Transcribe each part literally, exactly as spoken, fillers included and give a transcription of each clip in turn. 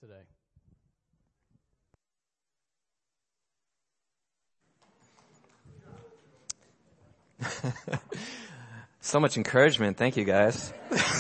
today. So much encouragement. Thank you, guys.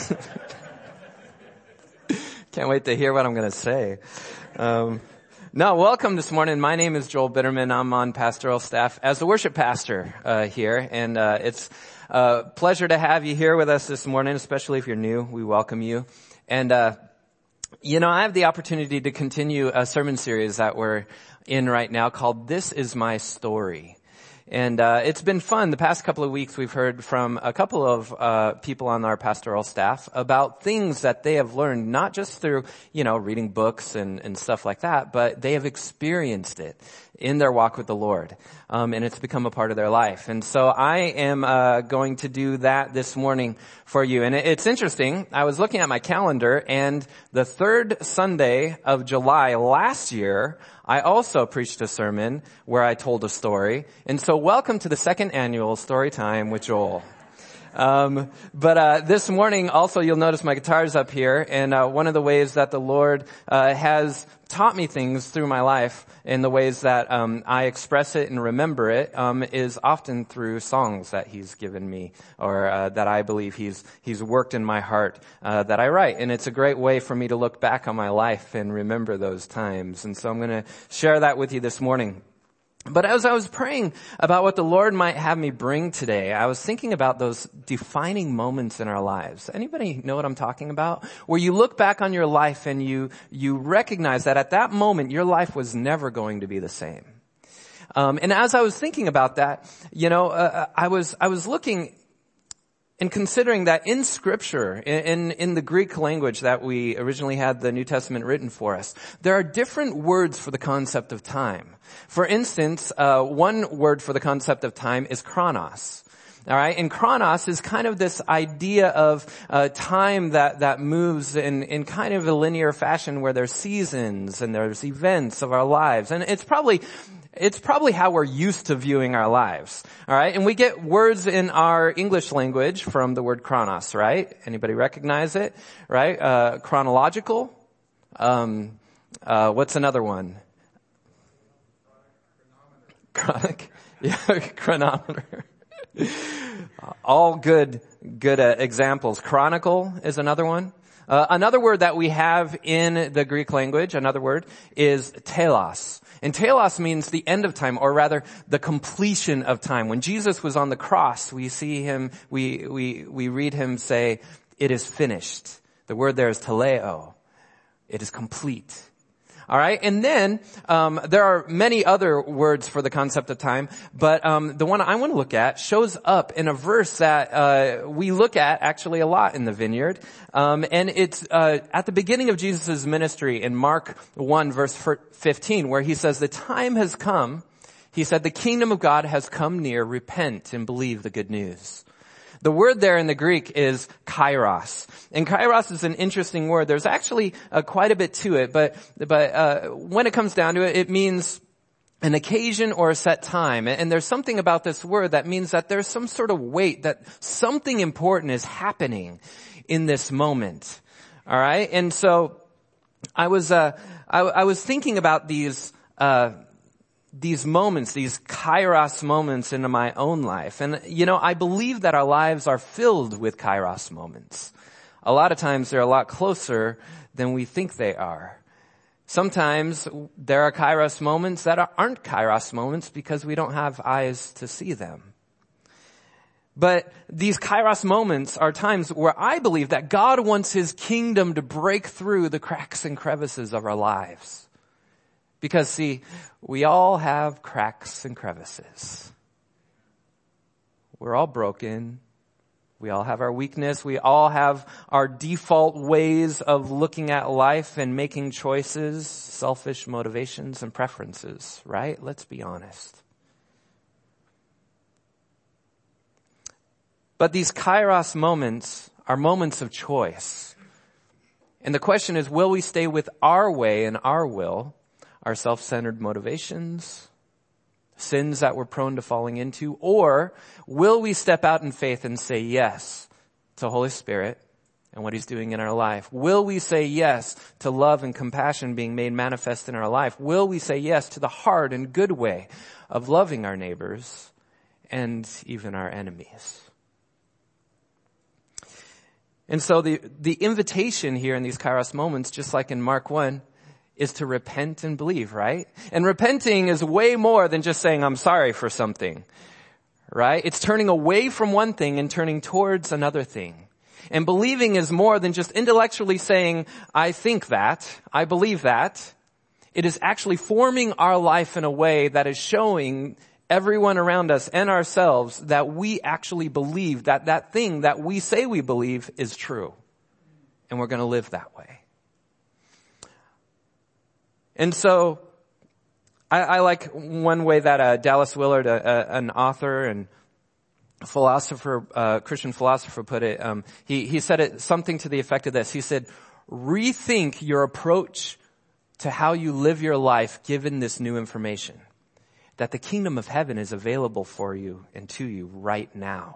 Can't wait to hear what I'm going to say. Um, no, welcome this morning. My name is Joel Bitterman. I'm on pastoral staff as the worship pastor uh, here, and uh, it's a pleasure to have you here with us this morning, especially if you're new. We welcome you. And, uh, you know, I have the opportunity to continue a sermon series that we're in right now called This Is My Story. And uh it's been fun. The past couple of weeks we've heard from a couple of uh people on our pastoral staff about things that they have learned, not just through, you know, reading books and, and stuff like that, but they have experienced it in their walk with the Lord. Um and it's become a part of their life. And so I am uh going to do that this morning for you. And it's interesting. I was looking at my calendar, and the third Sunday of July last year, I also preached a sermon where I told a story. And so welcome to the second annual Story Time with Joel. Um, but, uh, this morning also you'll notice my guitar's up here. And, uh, one of the ways that the Lord, uh, has taught me things through my life in the ways that, um, I express it and remember it, um, is often through songs that He's given me, or, uh, that I believe He's, He's worked in my heart, uh, that I write. And it's a great way for me to look back on my life and remember those times. And so I'm gonna share that with you this morning. But as I was praying about what the Lord might have me bring today, I was thinking about those defining moments in our lives. Anybody know what I'm talking about? Where you look back on your life and you, you recognize that at that moment your life was never going to be the same. Um, and as I was thinking about that, you know, uh, I was, I was looking and considering that in Scripture, in, in the Greek language that we originally had the New Testament written for us, there are different words for the concept of time. For instance, uh, one word for the concept of time is chronos. All right, and chronos is kind of this idea of uh, time that that moves in in kind of a linear fashion, where there's seasons and there's events of our lives, and it's probably it's probably how we're used to viewing our lives. All right, and we get words in our English language from the word chronos. Right? Anybody recognize it? Right? Uh, chronological. Um, uh, what's another one? Chronic. Yeah, chronometer. All good, good uh, examples. Chronicle is another one. Uh, another word that we have in the Greek language, another word, is telos. And telos means the end of time, or rather the completion of time. When Jesus was on the cross, we see him, we, we, we read him say, "It is finished." The word there is teleo. It is complete. All right, and then um there are many other words for the concept of time, but um the one I want to look at shows up in a verse that uh we look at actually a lot in the Vineyard, um and it's uh at the beginning of Jesus' ministry in Mark one verse fifteen, where he says, "The time has come," he said, "the kingdom of God has come near. Repent and believe the good news." The word there in the Greek is kairos. And kairos is an interesting word. There's actually uh, quite a bit to it, but but uh when it comes down to it, it means an occasion or a set time. And there's something about this word that means that there's some sort of weight, that something important is happening in this moment. All right? And so I was uh I, I was thinking about these uh these moments, these kairos moments into my own life. And, you know, I believe that our lives are filled with kairos moments. A lot of times they're a lot closer than we think they are. Sometimes there are kairos moments that aren't kairos moments because we don't have eyes to see them. But these kairos moments are times where I believe that God wants His kingdom to break through the cracks and crevices of our lives. Because, see, we all have cracks and crevices. We're all broken. We all have our weakness. We all have our default ways of looking at life and making choices, selfish motivations and preferences, right? Let's be honest. But these kairos moments are moments of choice. And the question is, will we stay with our way and our will, our self-centered motivations, sins that we're prone to falling into, or will we step out in faith and say yes to Holy Spirit and what he's doing in our life? Will we say yes to love and compassion being made manifest in our life? Will we say yes to the hard and good way of loving our neighbors and even our enemies? And so the, the invitation here in these Kairos moments, just like in Mark one, is to repent and believe, right? And repenting is way more than just saying, I'm sorry for something, right? It's turning away from one thing and turning towards another thing. And believing is more than just intellectually saying, I think that, I believe that. It is actually forming our life in a way that is showing everyone around us and ourselves that we actually believe that that thing that we say we believe is true. And we're going to live that way. And so I, I like one way that uh, Dallas Willard, uh, uh, an author and philosopher, uh, Christian philosopher put it. Um, he, he said it something to the effect of this. He said, rethink your approach to how you live your life given this new information, that the kingdom of heaven is available for you and to you right now.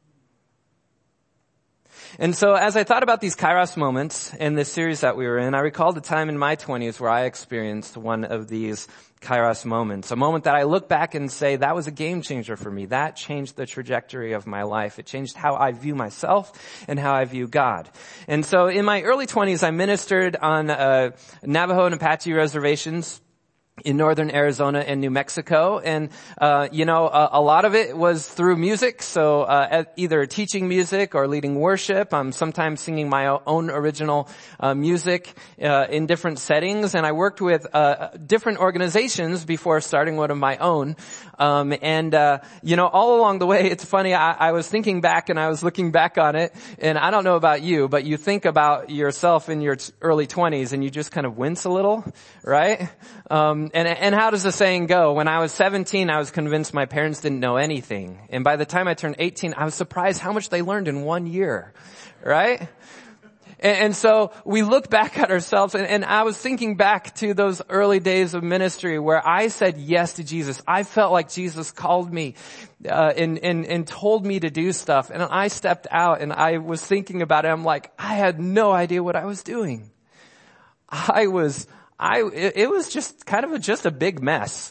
And so as I thought about these Kairos moments in this series that we were in, I recalled a time in my twenties where I experienced one of these Kairos moments, a moment that I look back and say, that was a game changer for me. That changed the trajectory of my life. It changed how I view myself and how I view God. And so in my early twenties, I ministered on uh, Navajo and Apache reservations in northern Arizona and New Mexico. And, uh, you know, a, a lot of it was through music. So, uh, either teaching music or leading worship. I'm sometimes singing my own original, uh, music, uh, in different settings. And I worked with, uh, different organizations before starting one of my own. Um, and, uh, you know, all along the way, it's funny, I, I was thinking back and I was looking back on it. And I don't know about you, but you think about yourself in your early twenties and you just kind of wince a little, right? Um, And, and how does the saying go? When I was seventeen, I was convinced my parents didn't know anything. And by the time I turned eighteen, I was surprised how much they learned in one year, right? And, and so we look back at ourselves, and, and I was thinking back to those early days of ministry where I said yes to Jesus. I felt like Jesus called me uh, and, and, and told me to do stuff. And I stepped out and I was thinking about it. I'm like, I had no idea what I was doing. I was... I, it was just kind of a, just a big mess.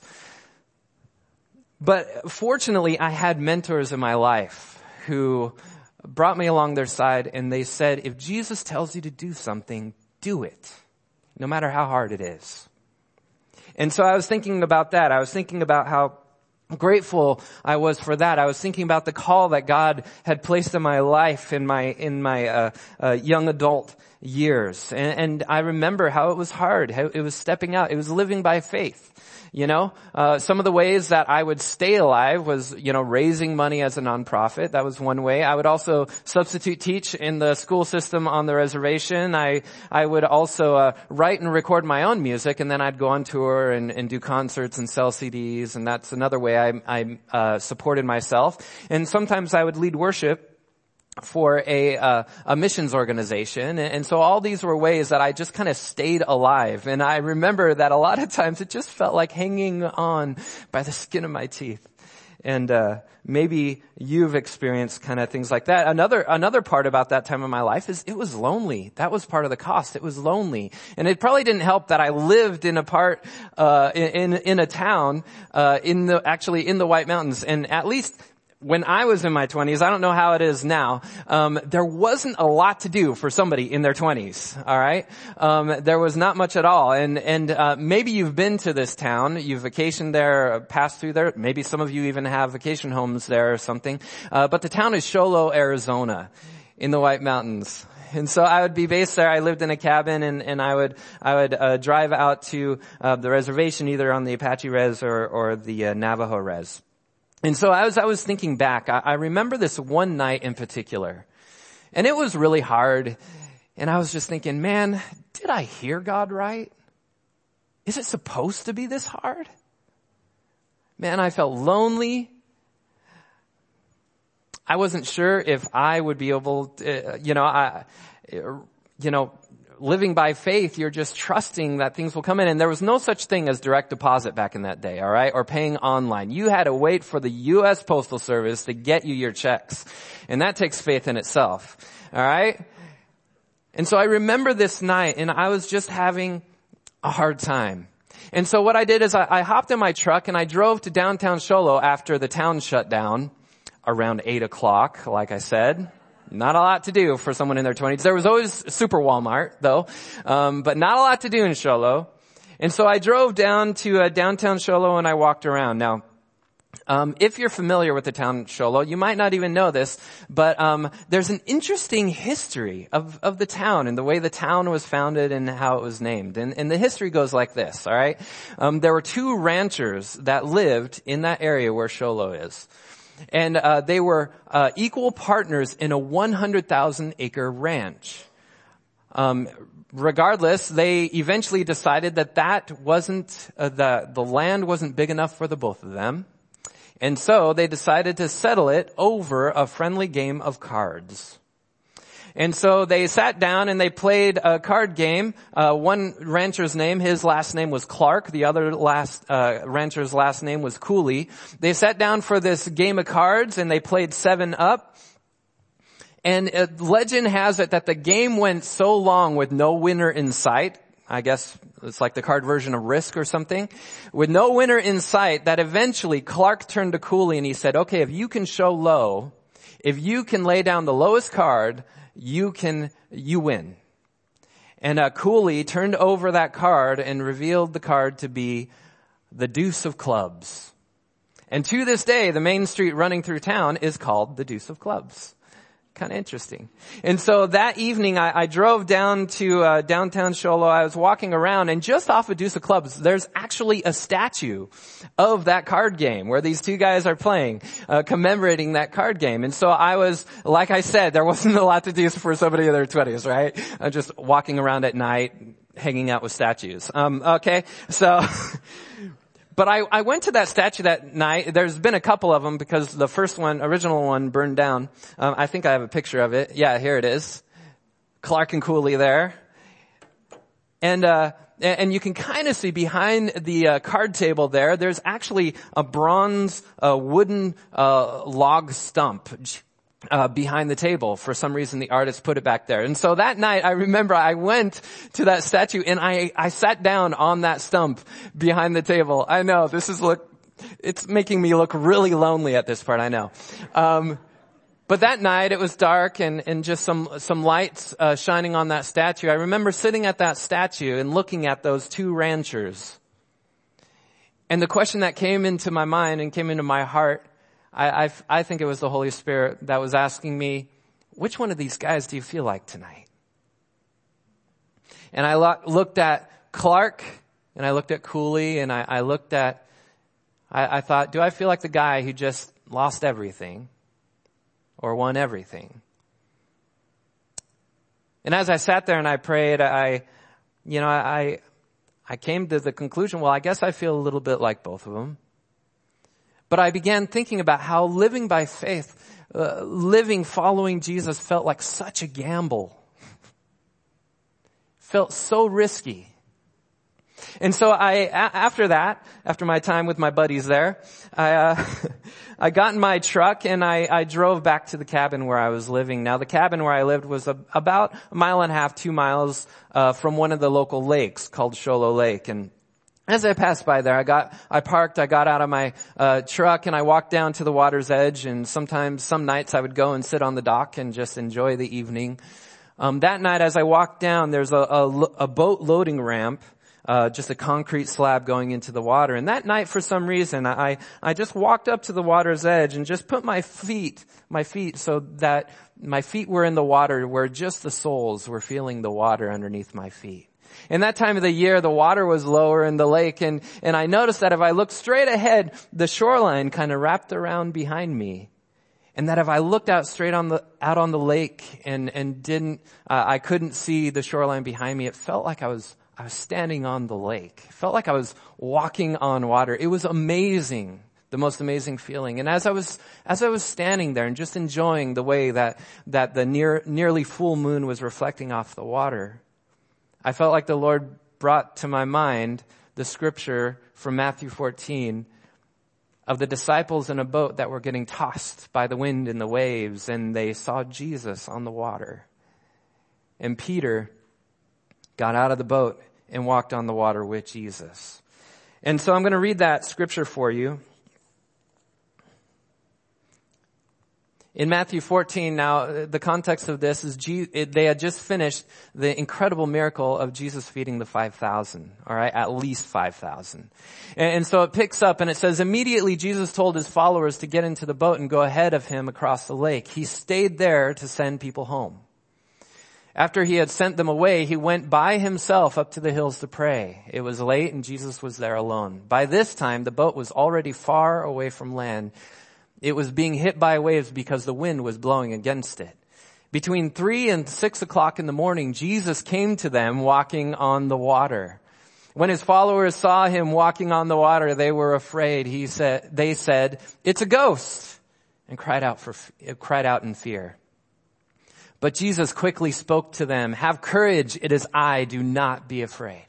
But fortunately, I had mentors in my life who brought me along their side, and they said, if Jesus tells you to do something, do it, no matter how hard it is. And so I was thinking about that. I was thinking about how grateful I was for that. I was thinking about the call that God had placed in my life in my, in my, uh, uh, young adult years. And, and I remember how it was hard, how it was stepping out. It was living by faith. You know, uh, some of the ways that I would stay alive was, you know, raising money as a nonprofit. That was one way. I would also substitute teach in the school system on the reservation. I, I would also, uh, write and record my own music, and then I'd go on tour and, and do concerts and sell C Ds. And that's another way I, I, uh, supported myself. And sometimes I would lead worship for a uh, a missions organization. And, and so all these were ways that I just kind of stayed alive. And I remember that a lot of times it just felt like hanging on by the skin of my teeth. And uh maybe you've experienced kind of things like that. Another another part about that time of my life is it was lonely. That was part of the cost. It was lonely. And it probably didn't help that I lived in a part uh in in a town uh in the actually in the White Mountains. And at least when I was in my twenties, I don't know how it is now, um, there wasn't a lot to do for somebody in their twenties, all right? Um, there was not much at all. And, and, uh, maybe you've been to this town, you've vacationed there, passed through there, maybe some of you even have vacation homes there or something. Uh, but the town is Show Low, Arizona, in the White Mountains. And so I would be based there. I lived in a cabin, and, and I would, I would, uh, drive out to, uh, the reservation, either on the Apache res or, or the, uh, Navajo res. And so as I was thinking back, I, I remember this one night in particular, and it was really hard. And I was just thinking, man, did I hear God right? Is it supposed to be this hard? Man, I felt lonely. I wasn't sure if I would be able to, you know, I, you know, living by faith, you're just trusting that things will come in. And there was no such thing as direct deposit back in that day, all right, or paying online. You had to wait for the U S Postal Service to get you your checks. And that takes faith in itself, all right? And so I remember this night, and I was just having a hard time. And so what I did is I, I hopped in my truck and I drove to downtown Show Low after the town shut down around eight o'clock, like I said. Not a lot to do for someone in their twenties. There was always Super Walmart, though, um, but not a lot to do in Show Low. And so I drove down to uh, downtown Show Low and I walked around. Now, Um, if you're familiar with the town Show Low, you might not even know this, but um, there's an interesting history of, of the town and the way the town was founded and how it was named. And, and the history goes like this, all right? Um, there were two ranchers that lived in that area where Show Low is. And uh, they were uh, equal partners in a one hundred thousand acre ranch. Um Regardless, they eventually decided that that wasn't, uh, the, the land wasn't big enough for the both of them. And so they decided to settle it over a friendly game of cards. And so they sat down and they played a card game. Uh, one rancher's name, his last name was Clark. The other last, uh, rancher's last name was Cooley. They sat down for this game of cards and they played seven up. And uh, legend has it that the game went so long with no winner in sight. I guess it's like the card version of Risk or something. With no winner in sight, that eventually Clark turned to Cooley and he said, okay, if you can show low, if you can lay down the lowest card, you can, you win. And uh, Cooley turned over that card and revealed the card to be the Deuce of Clubs. And to this day, the main street running through town is called the Deuce of Clubs. Kind of interesting. And so that evening I, I drove down to uh, downtown Show Low. I was walking around and just off of Deuce of Clubs, there's actually a statue of that card game where these two guys are playing, uh, commemorating that card game. And so I was, like I said, there wasn't a lot to do for somebody in their twenties, right? I'm just walking around at night, hanging out with statues. Um, okay. So, But I, I went to that statue that night. There's been a couple of them because the first one, original one, burned down. Um, I think I have a picture of it. Yeah, here it is. Clark and Cooley there. And, uh, and you can kind of see behind the uh, card table there, there's actually a bronze, uh, wooden, uh, log stump. Uh, behind the table. For some reason, the artist put it back there. And so that night, I remember I went to that statue and I, I sat down on that stump behind the table. I know, this is look, it's making me look really lonely at this part, I know. Um, but that night, it was dark and, and just some, some lights, uh, shining on that statue. I remember sitting at that statue and looking at those two ranchers. And the question that came into my mind and came into my heart, I, I, I think it was the Holy Spirit that was asking me, which one of these guys do you feel like tonight? And I lo- looked at Clark, and I looked at Cooley, and I, I looked at, I, I thought, do I feel like the guy who just lost everything or won everything? And as I sat there and I prayed, I, you know, I, I came to the conclusion, well, I guess I feel a little bit like both of them. But I began thinking about how living by faith, uh, living following Jesus felt like such a gamble. Felt so risky. And so I, a- after that, after my time with my buddies there, I, uh, I got in my truck and I, I drove back to the cabin where I was living. Now the cabin where I lived was a, about a mile and a half, two miles, uh, from one of the local lakes called Show Low Lake. And as I passed by there, I got, I parked, I got out of my, uh, truck and I walked down to the water's edge, and sometimes, some nights I would go and sit on the dock and just enjoy the evening. Um, that night as I walked down, there's a, a, a boat loading ramp, uh, just a concrete slab going into the water. And that night, for some reason, I, I just walked up to the water's edge and just put my feet, my feet so that my feet were in the water where just the soles were feeling the water underneath my feet. In that time of the year, the water was lower in the lake, and, and I noticed that if I looked straight ahead, the shoreline kind of wrapped around behind me. And that if I looked out straight on the, out on the lake and, and didn't, uh, I couldn't see the shoreline behind me, it felt like I was, I was standing on the lake. It felt like I was walking on water. It was amazing. The most amazing feeling. And as I was, as I was standing there and just enjoying the way that, that the near, nearly full moon was reflecting off the water, I felt like the Lord brought to my mind the scripture from Matthew fourteen of the disciples in a boat that were getting tossed by the wind and the waves, and they saw Jesus on the water. And Peter got out of the boat and walked on the water with Jesus. And so I'm going to read that scripture for you. In Matthew fourteen, now, the context of this is they had just finished the incredible miracle of Jesus feeding the five thousand, all right, at least five thousand. And so it picks up and it says, immediately Jesus told his followers to get into the boat and go ahead of him across the lake. He stayed there to send people home. After he had sent them away, he went by himself up to the hills to pray. It was late and Jesus was there alone. By this time, the boat was already far away from land. It was being hit by waves because the wind was blowing against it. Between three and six o'clock in the morning, Jesus came to them walking on the water. When his followers saw him walking on the water, they were afraid. He said, they said, "It's a ghost," and cried out for, cried out in fear. But Jesus quickly spoke to them, "Have courage, it is I, do not be afraid."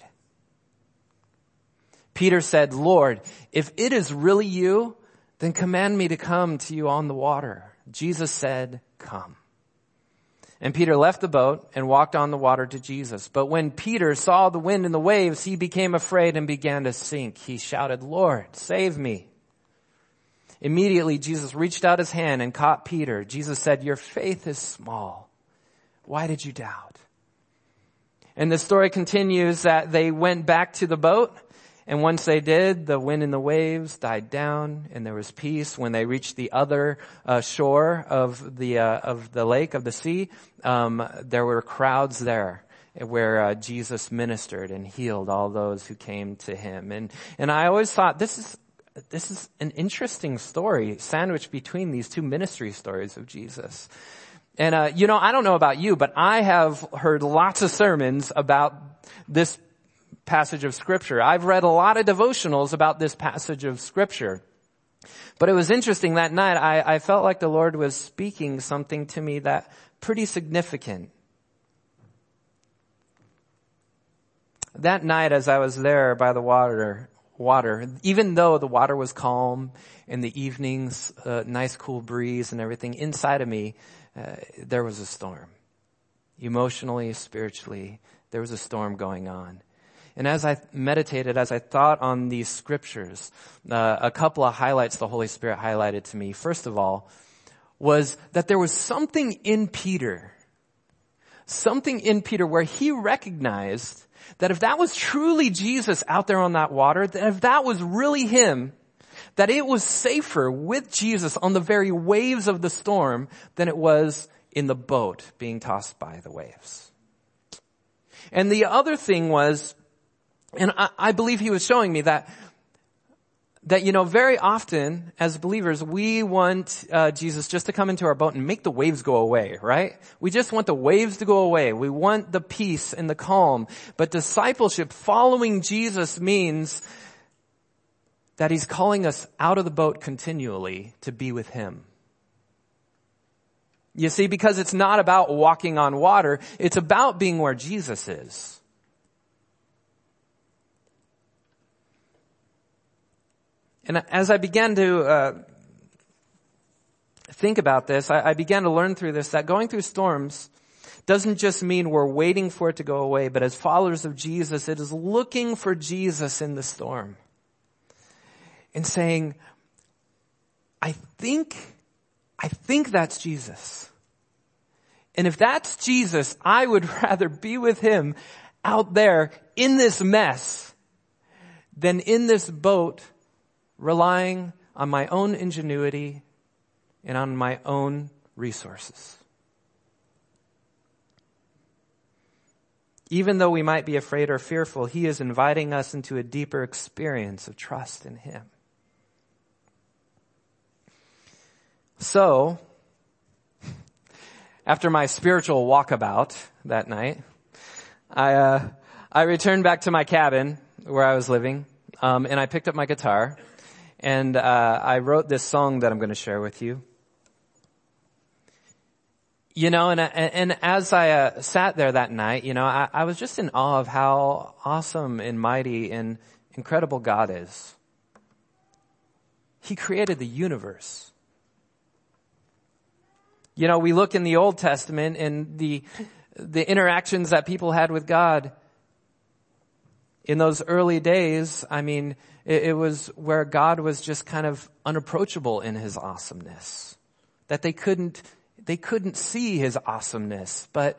Peter said, "Lord, if it is really you, then command me to come to you on the water." Jesus said, "Come." And Peter left the boat and walked on the water to Jesus. But when Peter saw the wind and the waves, he became afraid and began to sink. He shouted, "Lord, save me." Immediately Jesus reached out his hand and caught Peter. Jesus said, "Your faith is small. Why did you doubt?" And the story continues that they went back to the boat. And once they did, the wind and the waves died down and there was peace. When they reached the other uh, shore of the uh, of the lake, of the sea, um, there were crowds there where uh, Jesus ministered and healed all those who came to him. And and I always thought this is this is an interesting story sandwiched between these two ministry stories of Jesus. And uh, you know, I don't know about you, but I have heard lots of sermons about this passage of scripture. I've read a lot of devotionals about this passage of scripture. But it was interesting that night, I, I felt like the Lord was speaking something to me that pretty significant. That night as I was there by the water, water, even though the water was calm and the evening's uh, nice cool breeze and everything, inside of me, uh, there was a storm. Emotionally, spiritually, there was a storm going on. And as I meditated, as I thought on these scriptures, uh, a couple of highlights the Holy Spirit highlighted to me, first of all, was that there was something in Peter, something in Peter where he recognized that if that was truly Jesus out there on that water, that if that was really him, that it was safer with Jesus on the very waves of the storm than it was in the boat being tossed by the waves. And the other thing was, and I, I believe he was showing me that, that, you know, very often as believers, we want uh, Jesus just to come into our boat and make the waves go away, right? We just want the waves to go away. We want the peace and the calm. But discipleship, following Jesus, means that he's calling us out of the boat continually to be with him. You see, because it's not about walking on water, it's about being where Jesus is. And as I began to uh, think about this, I, I began to learn through this that going through storms doesn't just mean we're waiting for it to go away, but as followers of Jesus, it is looking for Jesus in the storm and saying, I think, I think that's Jesus. And if that's Jesus, I would rather be with him out there in this mess than in this boat relying on my own ingenuity and on my own resources. Even though we might be afraid or fearful, he is inviting us into a deeper experience of trust in him. So, after my spiritual walkabout that night, I uh, I returned back to my cabin where I was living, um, and I picked up my guitar. And uh, I wrote this song that I'm going to share with you. You know, and and as I uh, sat there that night, you know, I, I was just in awe of how awesome and mighty and incredible God is. He created the universe. You know, we look in the Old Testament and the the interactions that people had with God in those early days, I mean, it, it was where God was just kind of unapproachable in his awesomeness. That they couldn't, they couldn't see his awesomeness, but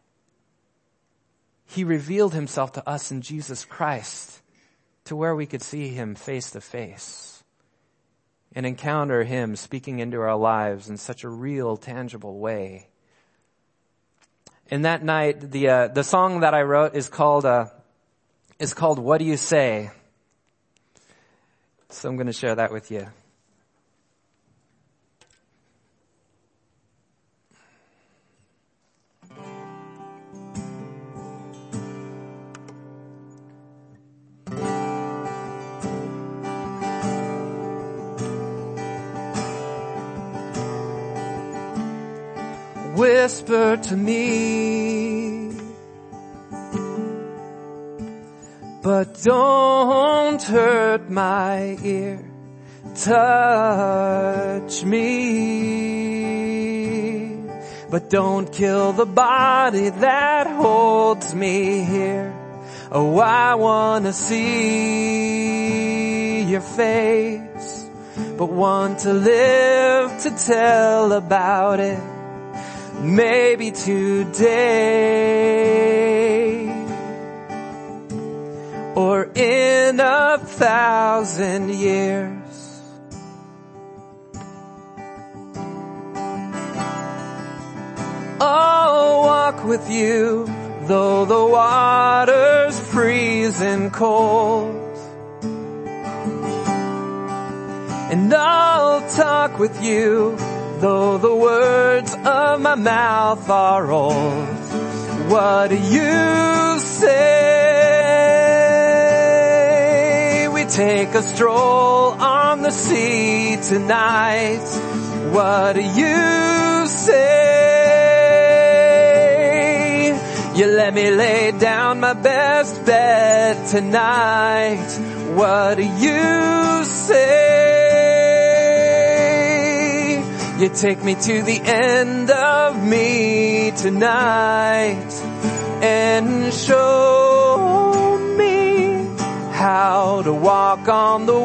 he revealed himself to us in Jesus Christ to where we could see him face to face and encounter him speaking into our lives in such a real, tangible way. And that night, the uh, the song that I wrote is called uh, is called "What Do You Say?" So I'm going to share that with you. Whisper to me, but don't hurt my ear. Touch me, but don't kill the body that holds me here. Oh, I wanna see your face, but want to live to tell about it. Maybe today, or in a thousand years. I'll walk with you, though the water's freezing cold. And I'll talk with you, though the words of my mouth are old. What do you say? We take a stroll on the sea tonight. What do you say? You let me lay down my best bed tonight. What do you say? You take me to the end of me tonight and show me how to walk on the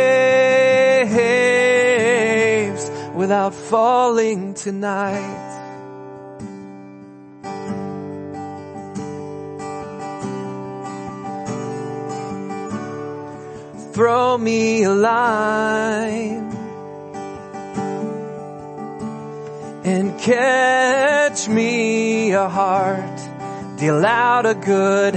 waves without falling tonight. Throw me a line and catch me a heart, deal out a good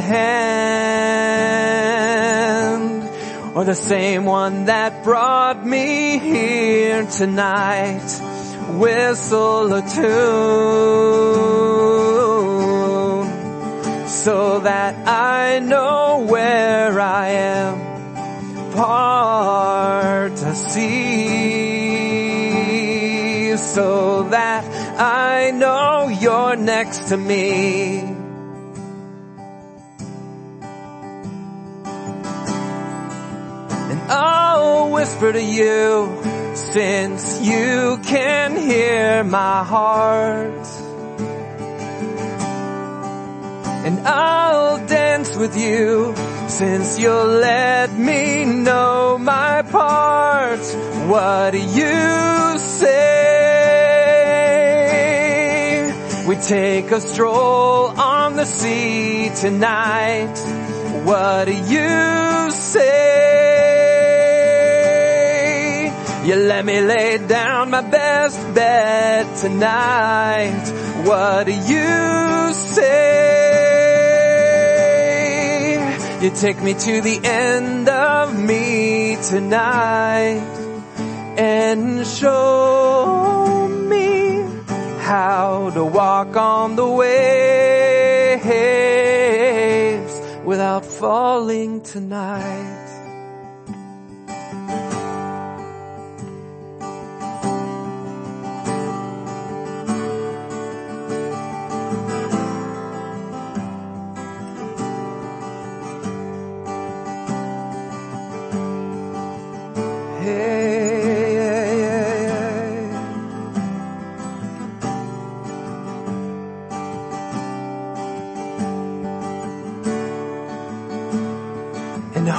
hand, or the same one that brought me here tonight. Whistle a tune so that I know where I am. Part to see so that I know you're next to me. And I'll whisper to you, since you can hear my heart. And I'll dance with you, since you'll let me know my part. What do you say? We take a stroll on the sea tonight. What do you say? You let me lay down my best bed tonight. What do you say? You take me to the end of me tonight and show me how to walk on the waves without falling tonight.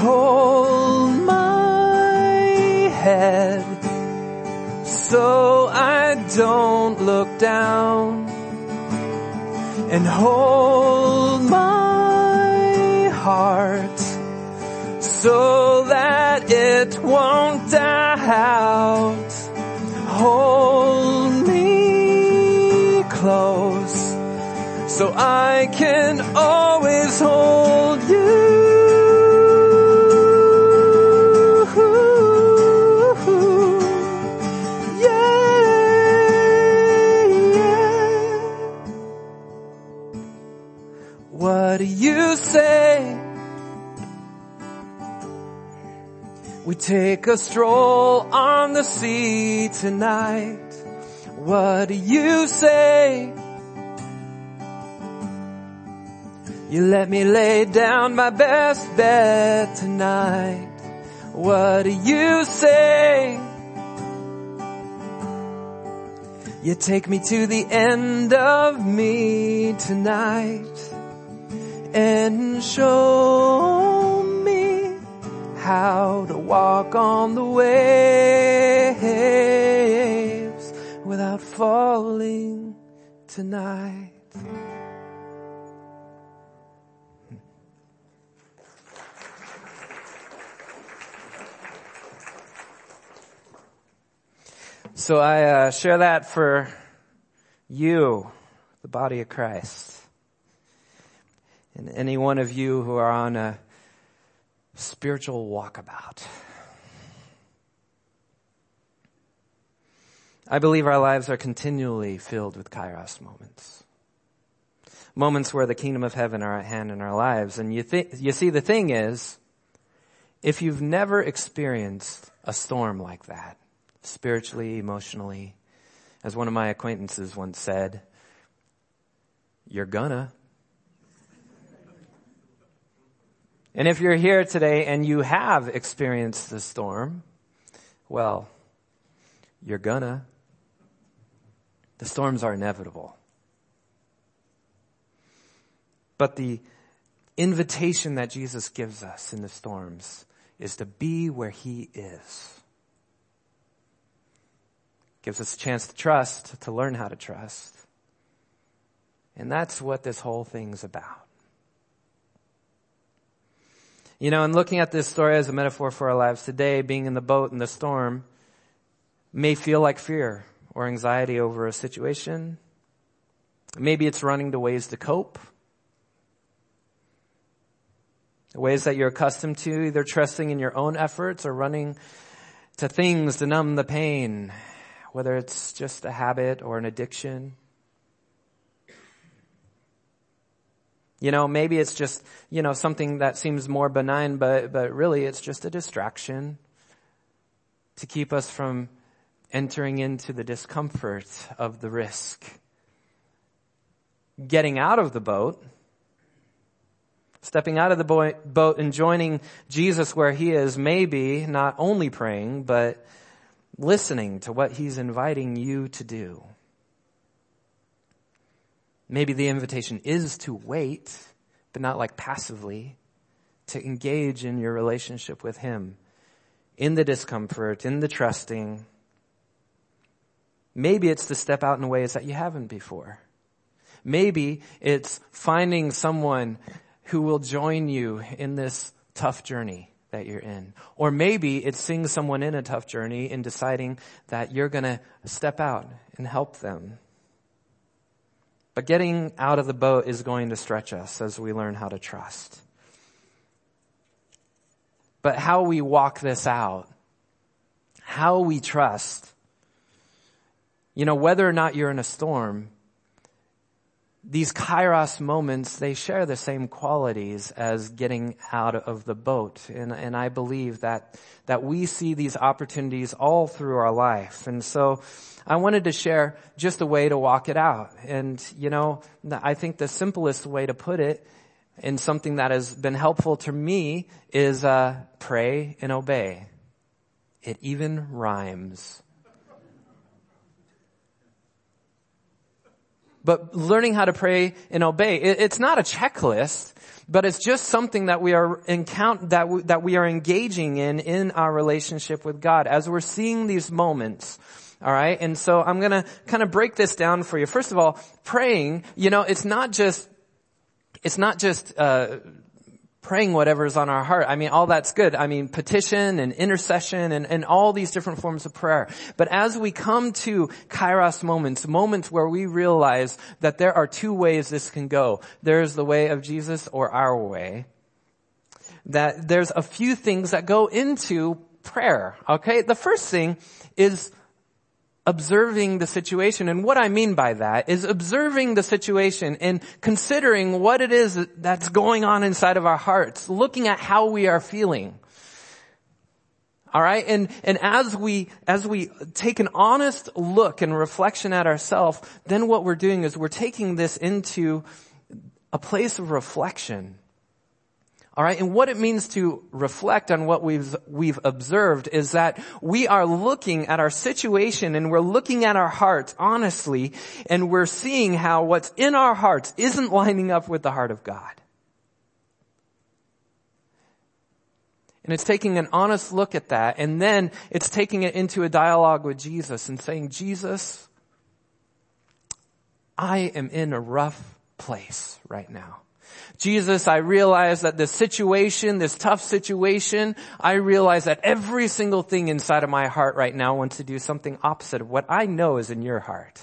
hold my head so I don't look down, and hold my heart so that it won't die out. Hold me close so I can always hold you. What do you say? We take a stroll on the sea tonight. What do you say? You let me lay down my best bed tonight. What do you say? You take me to the end of me tonight and show me how to walk on the waves without falling tonight. So I uh, share that for you, the body of Christ. And any one of you who are on a spiritual walkabout. I believe our lives are continually filled with kairos moments. Moments where the kingdom of heaven are at hand in our lives. And you think, you see, the thing is, if you've never experienced a storm like that, spiritually, emotionally, as one of my acquaintances once said, you're gonna. And if you're here today and you have experienced the storm, well, you're gonna. The storms are inevitable. But the invitation that Jesus gives us in the storms is to be where he is. Gives us a chance to trust, to learn how to trust. And that's what this whole thing's about. You know, and looking at this story as a metaphor for our lives today, being in the boat in the storm may feel like fear or anxiety over a situation. Maybe it's running to ways to cope. Ways that you're accustomed to, either trusting in your own efforts or running to things to numb the pain, whether it's just a habit or an addiction. You know, maybe it's just, you know, something that seems more benign, but, but really it's just a distraction to keep us from entering into the discomfort of the risk. Getting out of the boat, stepping out of the boat and joining Jesus where he is, maybe not only praying, but listening to what he's inviting you to do. Maybe the invitation is to wait, but not like passively, to engage in your relationship with him, in the discomfort, in the trusting. Maybe it's to step out in ways that you haven't before. Maybe it's finding someone who will join you in this tough journey that you're in. Or maybe it's seeing someone in a tough journey and deciding that you're going to step out and help them. But getting out of the boat is going to stretch us as we learn how to trust. But how we walk this out, how we trust, you know, whether or not you're in a storm, these kairos moments, they share the same qualities as getting out of the boat. And, and I believe that, that we see these opportunities all through our life. And so I wanted to share just a way to walk it out. And, you know, I think the simplest way to put it, and something that has been helpful to me, is uh, pray and obey. It even rhymes. but learning how to pray and obey. It, it's not a checklist, but it's just something that we are encounter that we, that we are engaging in in our relationship with God as we're seeing these moments. All right, and so I'm going to kind of break this down for you. First of all, praying, you know, it's not just it's not just uh praying whatever's on our heart. I mean, all that's good. I mean, petition and intercession and, and all these different forms of prayer. But as we come to Kairos moments, moments where we realize that there are two ways this can go. There's the way of Jesus or our way. That there's a few things that go into prayer. Okay? The first thing is observing the situation. And what I mean by that is observing the situation and considering what it is that's going on inside of our hearts, looking at how we are feeling. All right? And, and as we, as we take an honest look and reflection at ourselves, then what we're doing is we're taking this into a place of reflection. All right, and what it means to reflect on what we've we've observed is that we are looking at our situation and we're looking at our hearts honestly, and we're seeing how what's in our hearts isn't lining up with the heart of God. And it's taking an honest look at that, and then it's taking it into a dialogue with Jesus and saying, Jesus, I am in a rough place right now. Jesus, I realize that this situation, this tough situation, I realize that every single thing inside of my heart right now wants to do something opposite of what I know is in your heart.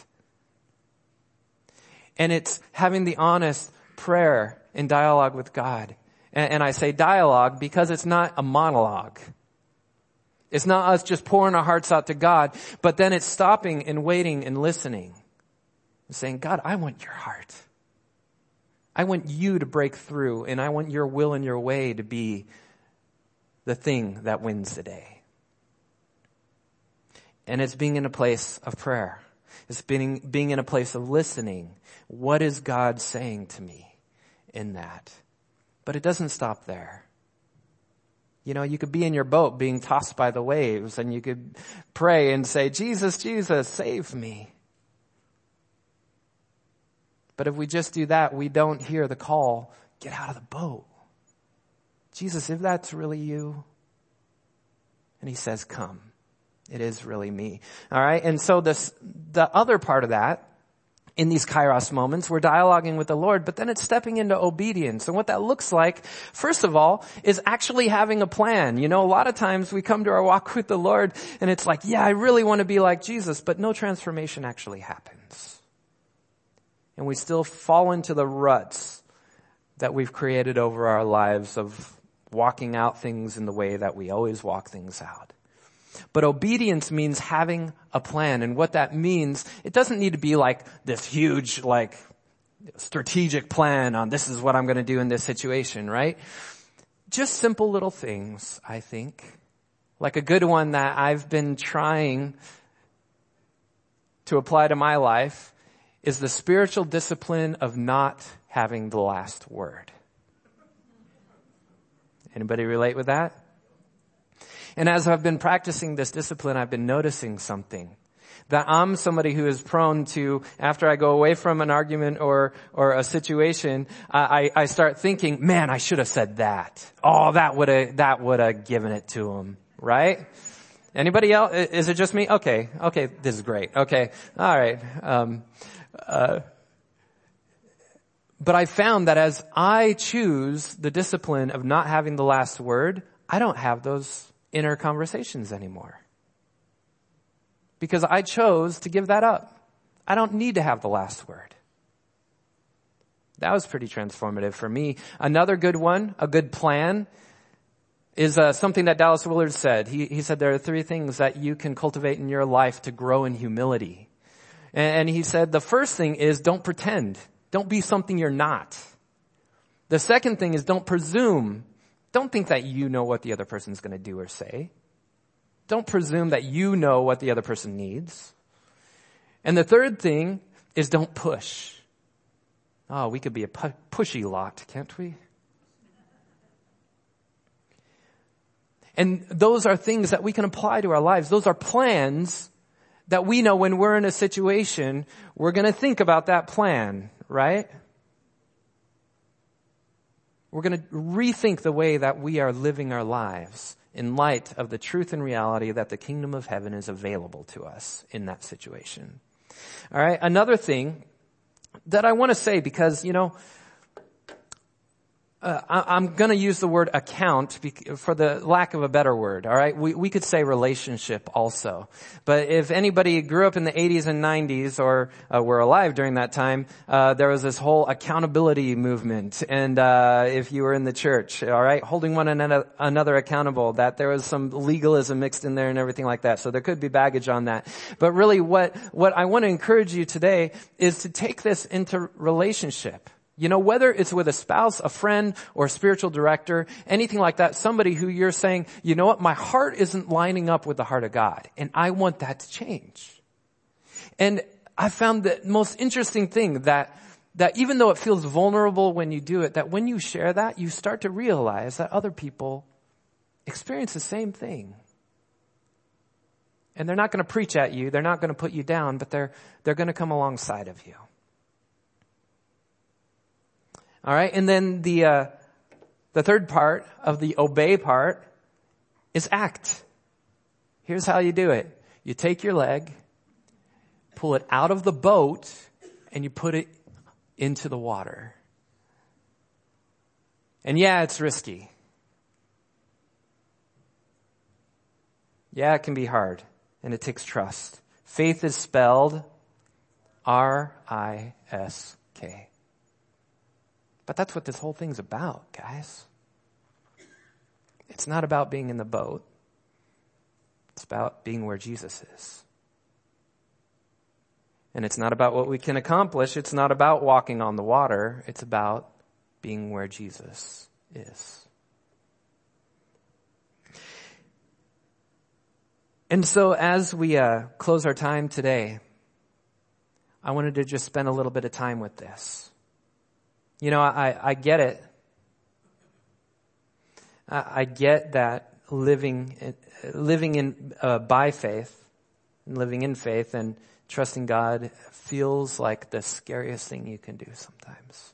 And it's having the honest prayer and dialogue with God. And, and I say dialogue because it's not a monologue. It's not us just pouring our hearts out to God, but then it's stopping and waiting and listening and saying, God, I want your heart. I want you to break through, and I want your will and your way to be the thing that wins the day. And it's being in a place of prayer. It's being, being in a place of listening. What is God saying to me in that? But it doesn't stop there. You know, you could be in your boat being tossed by the waves, and you could pray and say, Jesus, Jesus, save me. But if we just do that, we don't hear the call, get out of the boat. Jesus, if that's really you. And he says, come. It is really me. All right. And so this, the other part of that, in these Kairos moments, we're dialoguing with the Lord, but then it's stepping into obedience. And what that looks like, first of all, is actually having a plan. You know, a lot of times we come to our walk with the Lord and it's like, yeah, I really want to be like Jesus, but no transformation actually happens. And we still fall into the ruts that we've created over our lives of walking out things in the way that we always walk things out. But obedience means having a plan. And what that means, it doesn't need to be like this huge, like, strategic plan on this is what I'm going to do in this situation, right? Just simple little things, I think. Like a good one that I've been trying to apply to my life is the spiritual discipline of not having the last word. Anybody relate with that? And as I've been practicing this discipline, I've been noticing something. That I'm somebody who is prone to, after I go away from an argument or or a situation, I, I start thinking, man, I should have said that. Oh, that would have that would have given it to him, right? Anybody else? Is it just me? Okay, okay, this is great. Okay, all right. Um, Uh, but I found that as I choose the discipline of not having the last word, I don't have those inner conversations anymore. Because I chose to give that up. I don't need to have the last word. That was pretty transformative for me. Another good one, a good plan, is uh, something that Dallas Willard said. He, he said there are three things that you can cultivate in your life to grow in humility. And he said the first thing is don't pretend. Don't be something you're not. The second thing is don't presume. Don't think that you know what the other person's going to do or say. Don't presume that you know what the other person needs. And the third thing is don't push. Oh, we could be a pu- pushy lot, can't we? And those are things that we can apply to our lives. Those are plans that we know when we're in a situation, we're going to think about that plan, right? We're going to rethink the way that we are living our lives in light of the truth and reality that the kingdom of heaven is available to us in that situation. All right. Another thing that I want to say, because, you know, Uh, I, I'm going to use the word account bec- for the lack of a better word, all right? We, we could say relationship also. But if anybody grew up in the eighties and nineties or uh, were alive during that time, uh, there was this whole accountability movement. And uh, if you were in the church, all right, holding one another, another accountable, that there was some legalism mixed in there and everything like that. So there could be baggage on that. But really what, what I want to encourage you today is to take this into relationship. You know, whether it's with a spouse, a friend, or a spiritual director, anything like that, somebody who you're saying, you know what, my heart isn't lining up with the heart of God, and I want that to change. And I found the most interesting thing that, that even though it feels vulnerable when you do it, that when you share that, you start to realize that other people experience the same thing. And they're not going to preach at you, they're not going to put you down, but they're, they're going to come alongside of you. All right, and then the uh, the third part of the obey part is act. Here's how you do it. You take your leg, pull it out of the boat, and you put it into the water. And yeah, it's risky. Yeah, it can be hard, and it takes trust. Faith is spelled R I S K. But that's what this whole thing's about, guys. It's not about being in the boat. It's about being where Jesus is. And it's not about what we can accomplish. It's not about walking on the water. It's about being where Jesus is. And so as we uh, close our time today, I wanted to just spend a little bit of time with this. You know, I, I get it. I, I get that living, living in, uh, by faith, living in faith and trusting God feels like the scariest thing you can do sometimes.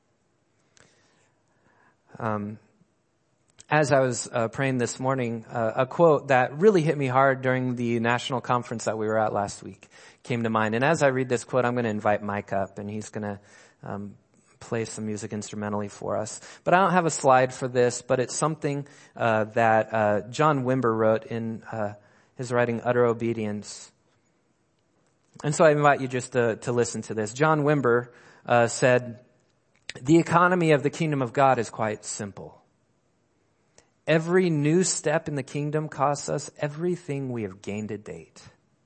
Um, as I was uh, praying this morning, uh, a quote that really hit me hard during the national conference that we were at last week came to mind. And as I read this quote, I'm going to invite Mike up, and he's going to um, play some music instrumentally for us. But I don't have a slide for this, but it's something uh, that uh, John Wimber wrote in uh, his writing, Utter Obedience. And so I invite you just to, to listen to this. John Wimber uh, said, "The economy of the kingdom of God is quite simple. Every new step in the kingdom costs us everything we have gained to date.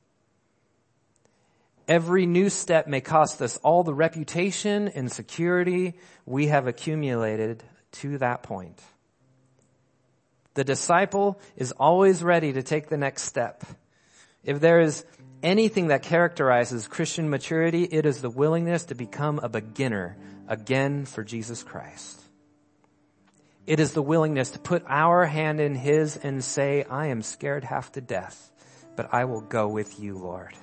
Every new step may cost us all the reputation and security we have accumulated to that point. The disciple is always ready to take the next step. If there is anything that characterizes Christian maturity, it is the willingness to become a beginner again for Jesus Christ. It is the willingness to put our hand in His and say, I am scared half to death, but I will go with you, Lord.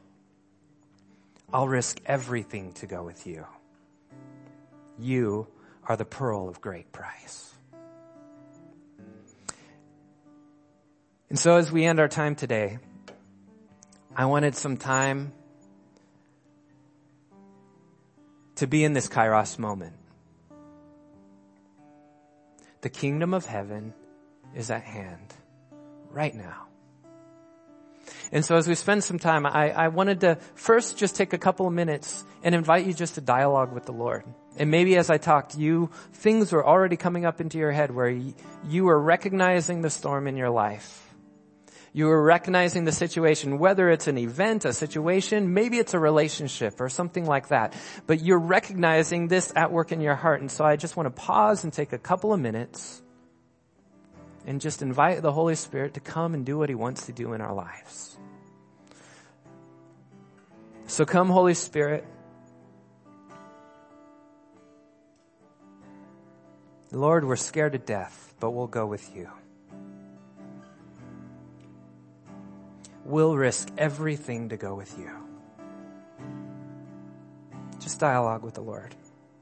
I'll risk everything to go with you. You are the pearl of great price." And so as we end our time today, I wanted some time to be in this Kairos moment. The kingdom of heaven is at hand right now. And so as we spend some time, I, I wanted to first just take a couple of minutes and invite you just to dialogue with the Lord. And maybe as I talked, you, things were already coming up into your head where you, you were recognizing the storm in your life. You were recognizing the situation, whether it's an event, a situation, maybe it's a relationship or something like that. But you're recognizing this at work in your heart. And so I just want to pause and take a couple of minutes and just invite the Holy Spirit to come and do what He wants to do in our lives. So come, Holy Spirit. Lord, we're scared to death, but we'll go with you. will risk everything to go with you. Just dialogue with the Lord.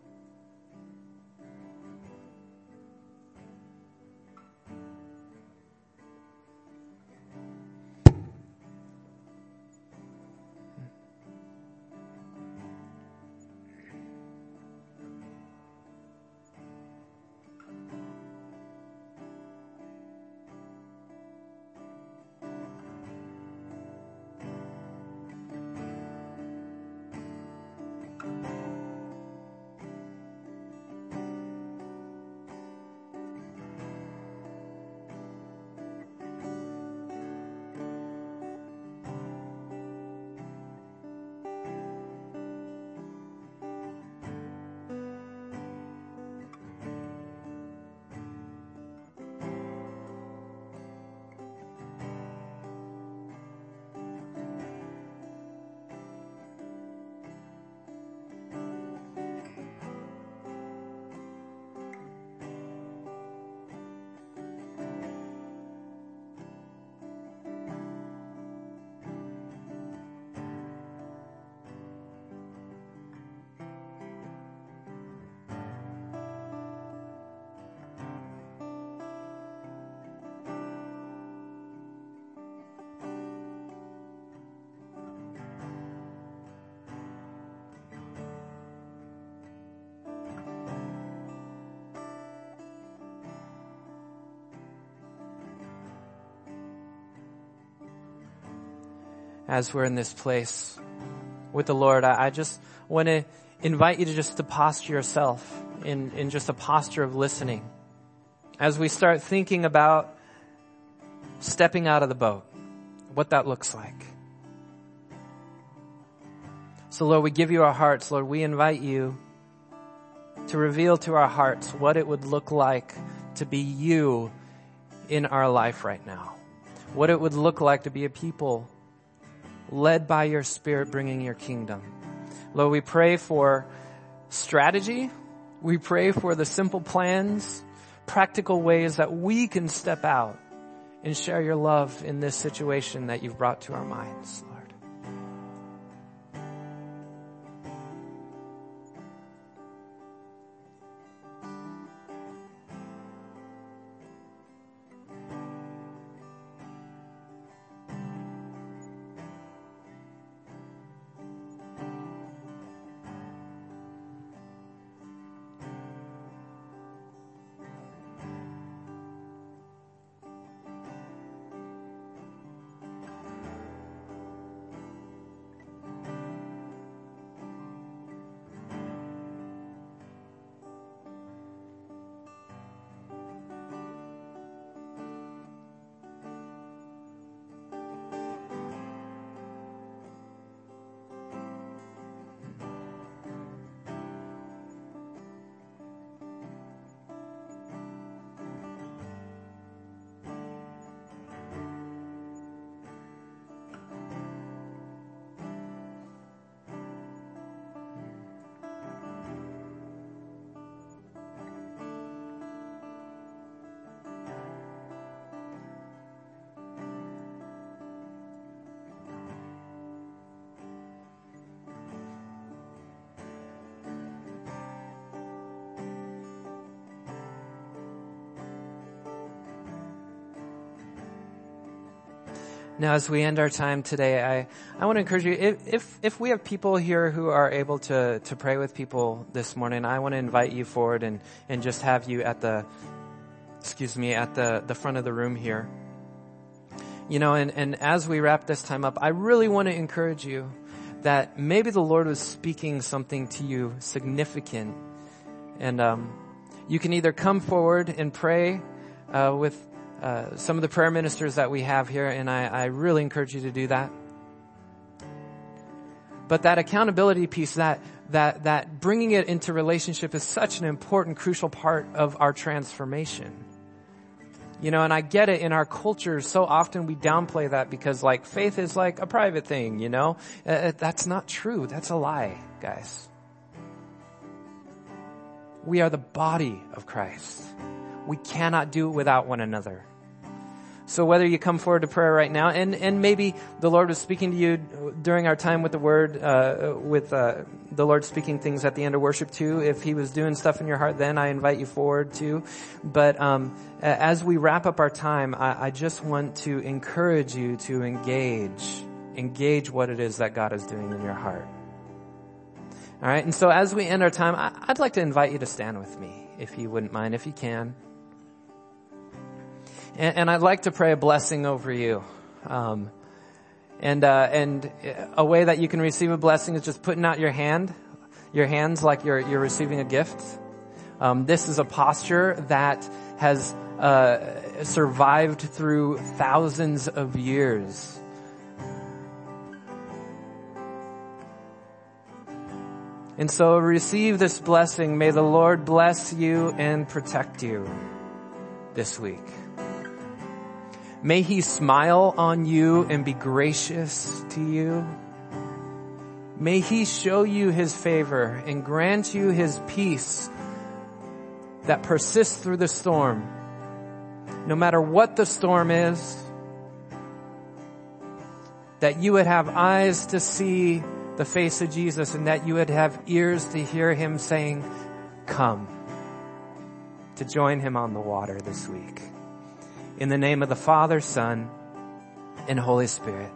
As we're in this place with the Lord, I, I just want to invite you to just to posture yourself in, in just a posture of listening. As we start thinking about stepping out of the boat, what that looks like. So Lord, we give you our hearts. Lord, we invite you to reveal to our hearts what it would look like to be you in our life right now. What it would look like to be a people led by your Spirit, bringing your kingdom. Lord, we pray for strategy. We pray for the simple plans, practical ways that we can step out and share your love in this situation that you've brought to our minds, Lord. Now, as we end our time today, I, I want to encourage you, if, if, if we have people here who are able to, to pray with people this morning, I want to invite you forward and, and just have you at the, excuse me, at the, the front of the room here. You know, and, and as we wrap this time up, I really want to encourage you that maybe the Lord was speaking something to you significant. And, um, you can either come forward and pray, uh, with Uh, some of the prayer ministers that we have here, and I, I really encourage you to do that. But that accountability piece, that that that bringing it into relationship is such an important, crucial part of our transformation. You know, and I get it, in our culture, so often we downplay that because, like, faith is like a private thing, you know? Uh, that's not true. That's a lie, guys. We are the body of Christ. We cannot do it without one another. So whether you come forward to prayer right now, and, and maybe the Lord was speaking to you during our time with the Word, uh, with uh, the Lord speaking things at the end of worship too. If He was doing stuff in your heart then, I invite you forward too. But um, as we wrap up our time, I, I just want to encourage you to engage, engage what it is that God is doing in your heart. All right, and so as we end our time, I, I'd like to invite you to stand with me, if you wouldn't mind, if you can. And, and I'd like to pray a blessing over you. Um, and, uh, and a way that you can receive a blessing is just putting out your hand, your hands like you're, you're receiving a gift. Um, this is a posture that has, uh, survived through thousands of years. And so receive this blessing. May the Lord bless you and protect you this week. May He smile on you and be gracious to you. May He show you His favor and grant you His peace that persists through the storm. No matter what the storm is, that you would have eyes to see the face of Jesus and that you would have ears to hear Him saying, come, to join Him on the water this week. In the name of the Father, Son, and Holy Spirit.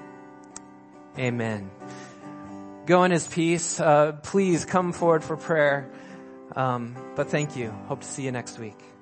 Amen. Go in His peace. Uh, please come forward for prayer. Um, but thank you. Hope to see you next week.